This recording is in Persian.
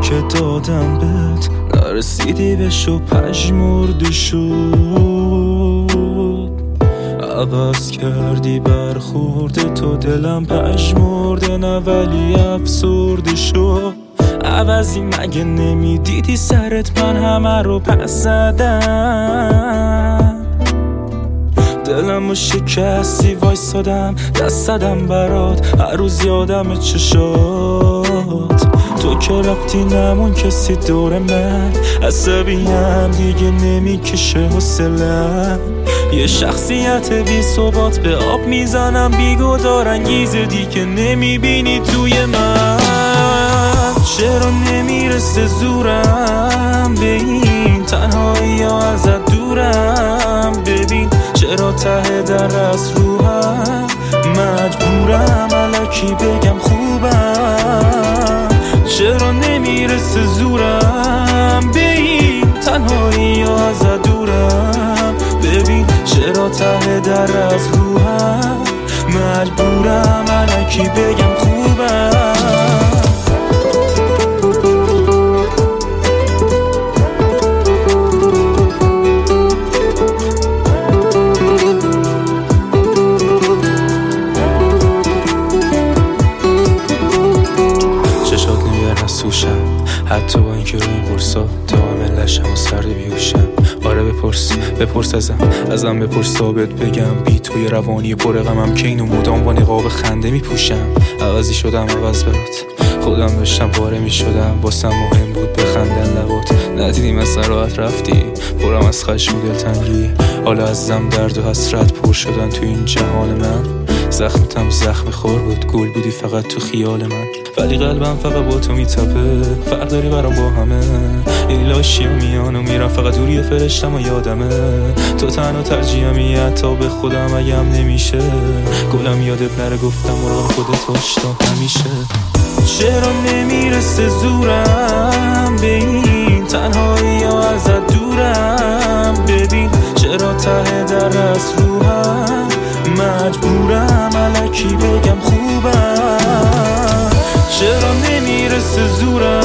که دادم بهت نرسیدی بهش و پژمردی شد. عوض کردی برخورد تو، دلم پژمرده نه ولی افسرده شد. عوضی مگه نمیدیدی سرت من همه رو پس زدم. دلمو شکستی وایسادم دست زدم برات، هر روز یادم چشات. تو که رفتی نمون کسی دور من، عصبیم دیگه نمیکشه حوصله‌ام. یه شخصیت بی ثبات به آب میزنم، بیگدار انگیزه دیگه نمیبینی توی من. چرا نمیرسه زورم به این تنهایی یا ازت دورم؟ ببین چرا ته در از روحم مجبورم الکی بگم خوبم. چرا نمیرسه زورم به این تنهایی یا ازت دورم؟ ببین چرا ته در از روحم مجبورم الکی بگم خوبم. حتی با اینکه روی این قرصا دائم لشم و سرد بیوشم. آره بپرس ازم بپرس ثابت بگم بی توی روانی پر غمم که اینو مدام با نقاب خنده میپوشم. عوضی شدم عوض برات، خودم داشتم پاره میشدم، واسم مهم بود بخندن لبات. ندیدی مثلا راحت رفتی پرم از خشم و دلتنگی. حالا ازم درد و حسرت پر شدن تو این جهان من. زخمتم زخم خور بود، گل بودی فقط تو خیال من. ولی قلبم فقط با تو میتپه، فرق داری برام با همه. ایلاشی و میان و میرم فقط دوری فرشتم و یادمه. تو تنها ترجیحمی حتی به خودم اگم نمیشه. گلم یادت نره گفتم مراقب خودت باش تا همیشه. چرا نمیرسه زورم به این تنهایی یا ازت دورم؟ ببین چرا ته در از روحم مجبورم الکی بگم خوبم. چرا نمیرسه زورم